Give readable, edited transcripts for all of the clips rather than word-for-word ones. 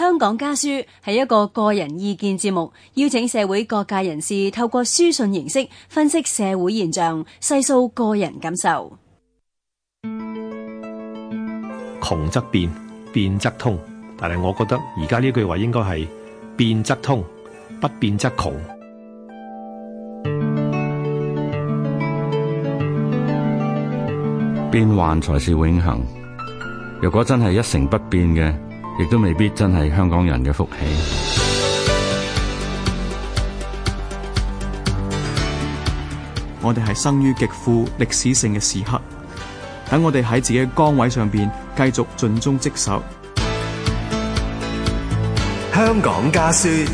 香港家書係一個個人意見節目，邀請社會各界人士透過書信形式分析社會現象，細數個人感受。 窮則變，變則通，但係我覺得而家呢句話應該係變則通，不變則窮。 變幻才是永恆。若果真係一成不變嘅，亦都未必真係香港人嘅福氣。 我哋係生於極富歷史性嘅時刻，等我哋喺自己嘅崗位上邊繼續盡忠職守。 香港家書。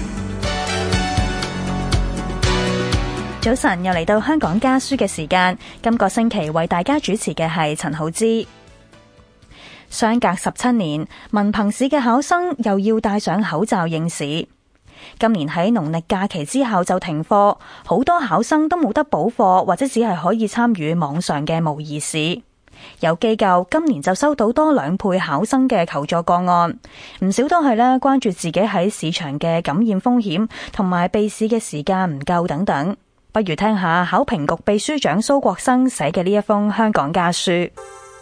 早晨，又嚟到香港家書嘅時間。今個星期為大家主持嘅係陳浩之。相隔17年，文憑試嘅考生又要戴上口罩應試。今年喺農曆假期之後就停課，好多考生都冇得補課，或者只係可以參與網上嘅模擬試。有機構今年就收到多2倍考生嘅求助個案，唔少都係關注自己喺試場嘅感染風險，同埋備試嘅時間唔夠等等。不如聽下考評局秘書長蘇國生寫嘅呢一封香港家書。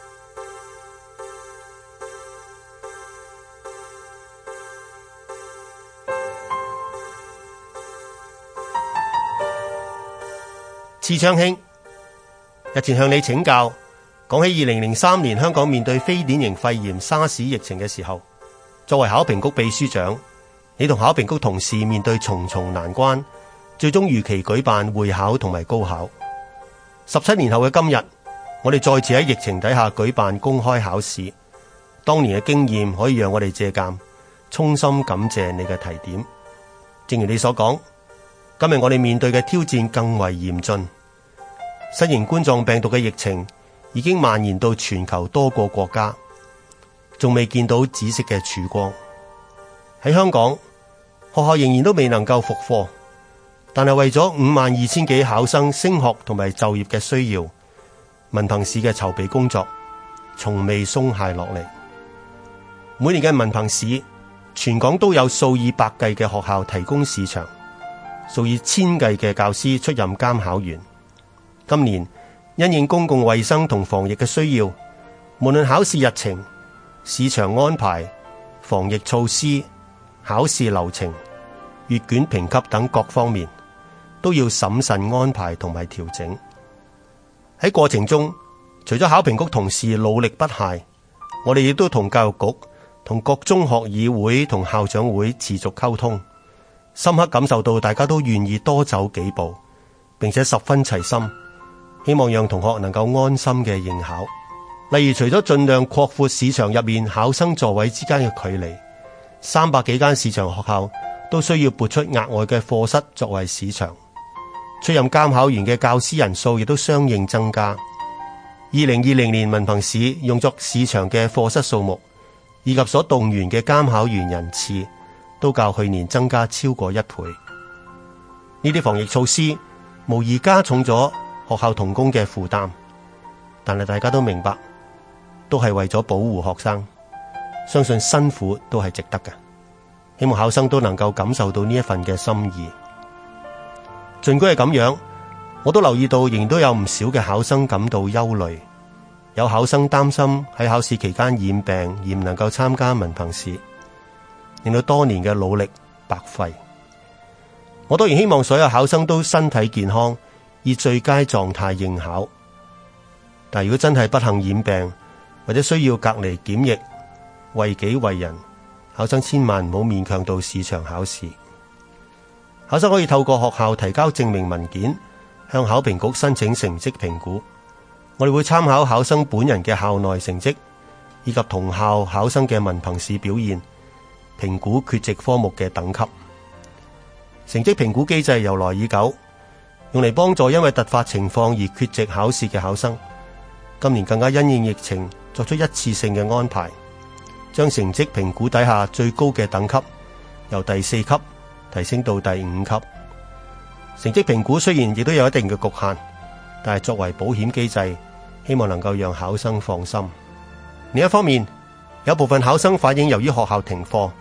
次昌兄，日前向你請教，講起2003年香港面對非典型肺炎沙士疫情嘅時候，作為考評局秘書長，你同考評局同事面對重重難關，最終如期舉辦會考同埋高考。17年後嘅今日，我哋再次喺疫情底下舉辦公開考試，當年嘅經驗可以讓我哋借鑒，衷心感謝你嘅提點。正如你所講，今日我哋面對嘅挑戰更為嚴峻，新型冠狀病毒嘅疫情已經蔓延到全球多個國家，仲未見到紫色嘅曙光。喺香港，學校仍然都未能夠復課，但係為咗52000幾考生升學同埋就業嘅需要，文憑試嘅籌備工作從未鬆懈落嚟。每年嘅文憑試，全港都有數以百計嘅學校提供試場，數以千計嘅教師出任監考員。今年因應公共衛生同防疫嘅需要，無論考試日程、試場安排、防疫措施、考試流程、閱卷評級等各方面，都要審慎安排同埋調整。喺過程中，除咗考評局同事努力不懈，我哋亦都同教育局、同各中學議會同校長會持續溝通，深刻感受到大家都願意多走幾步，並且十分齊心，希望讓同學能夠安心嘅應考。例如，除咗盡量擴闊試場入面考生座位之間嘅距離，300幾間試場學校都需要撥出額外嘅課室作為試場。出任監考員嘅教師人數亦都相應增加。2020年文憑試用作試場嘅課室數目，以及所動員嘅監考員人次，都較去年增加超過1倍。呢啲防疫措施無疑加重咗學校同工嘅負擔，但係大家都明白，都係為咗保護學生，相信辛苦都係值得嘅。希望考生都能夠感受到呢一份嘅心意。儘管係咁樣，我都留意到仍然都有唔少嘅考生感到憂慮，有考生擔心喺考試期間染病而唔能夠參加文憑試，令到多年嘅努力白費。我當然希望所有考生都身體健康，以最佳狀態應考。但如果真係不幸染病或者需要隔離檢疫，為己為人，考生千萬唔好勉強到試場考試。考生可以透過學校提交證明文件，向考評局申請成績評估。我哋會參考考生本人嘅校內成績，以及同校考生嘅文憑試表現，評估缺席科目嘅等級。成績評估機制由來已久，用嚟幫助因為突發情況而缺席考試嘅考生。今年更加因應疫情，作出一次性嘅安排，將成績評估底下最高嘅等級由第4級提升到第5級。成績評估雖然亦都有一定嘅局限，但係作為保險機制，希望能夠讓考生放心。另一方面，有部分考生反映由於學校停課，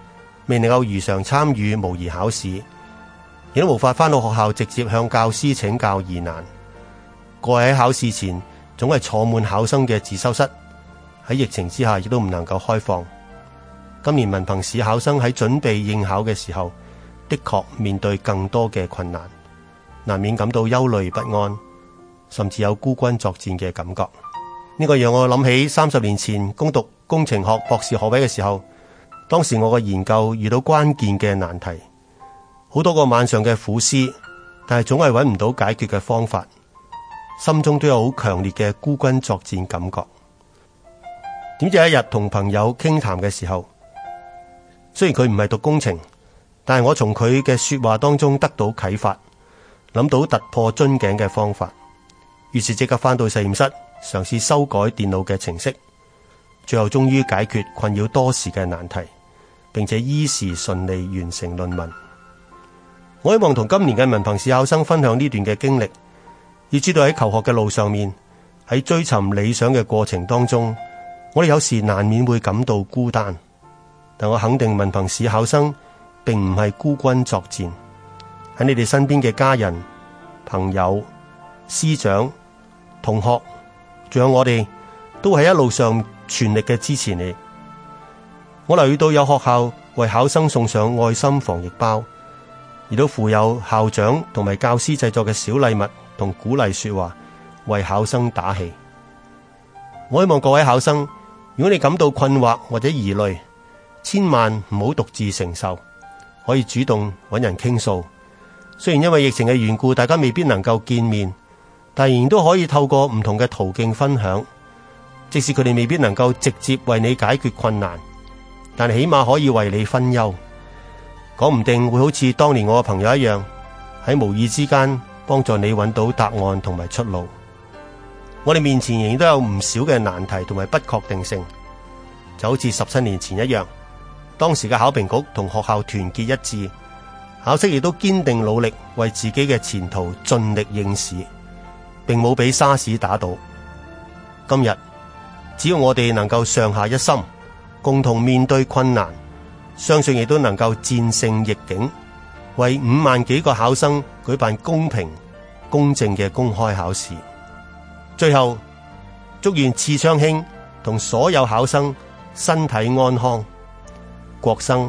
未能夠如常參與模擬考試，亦都無法返到學校直接向教師請教疑難。過喺考試前總係坐滿考生嘅自修室，喺疫情之下亦都唔能夠開放。今年文憑試考生喺準備應考嘅時候，的確面對更多嘅困難，難免感到憂慮不安，甚至有孤軍作戰嘅感覺。呢個讓我諗起30年前攻讀工程學博士學位嘅時候，當時我嘅研究遇到關鍵嘅難題，好多個晚上嘅苦思，但係總係揾唔到解決嘅方法，心中都有好強烈嘅孤軍作戰感覺。點知有一日同朋友傾談嘅時候，雖然佢唔係讀工程，但係我從佢嘅說話當中得到啟發，諗到突破樽頸嘅方法，於是即刻返到實驗室嘗試修改電腦嘅程式，最後終於解決困擾多時嘅難題，並且依時順利完成論文。我希望同今年嘅文憑試考生分享呢段嘅經歷，要知道喺求學嘅路上面，喺追尋理想嘅過程當中，我哋有時難免會感到孤單，但我肯定文憑試考生並唔係孤軍作戰，喺你哋身邊嘅家人、朋友、師長、同學，仲有我哋，都喺一路上全力嘅支持你。我留意到有學校為考生送上愛心防疫包，亦都附有校長同埋教師製作嘅小禮物同鼓勵說話，為考生打氣。我希望各位考生，如果你感到困惑或者疑慮，千萬唔好獨自承受，可以主動揾人傾訴。雖然因為疫情嘅緣故，大家未必能夠見面，但仍然都可以透過唔同嘅途徑分享。即使佢哋未必能夠直接為你解決困難，但起碼可以為你分憂。講唔定會好似當年我嘅朋友一樣，喺無意之間幫助你揾到答案同埋出路。我哋面前仍然都有唔少嘅難題同埋不確定性，就好似17年前一樣，當時嘅考評局同學校團結一致，考生亦都堅定努力為自己嘅前途盡力應試，並冇俾沙士打倒。今日只要我哋能夠上下一心，共同面對困難，相信亦都能夠戰勝逆境，為5萬幾個考生舉辦公平公正嘅公開考試。最後，祝願次昌興同所有考生身體安康。國生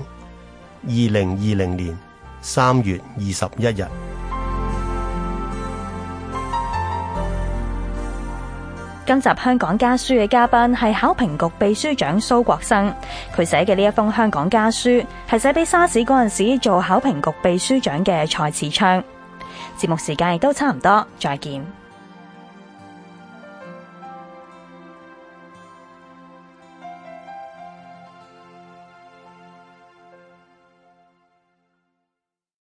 2020年3月21日。 今集香港家書嘅嘉賓係考評局秘書長蘇國生，佢寫嘅呢一封香港家書係寫俾沙士嗰陣時做考評局秘書長嘅蔡次昌。節目時間亦都差唔多，再見。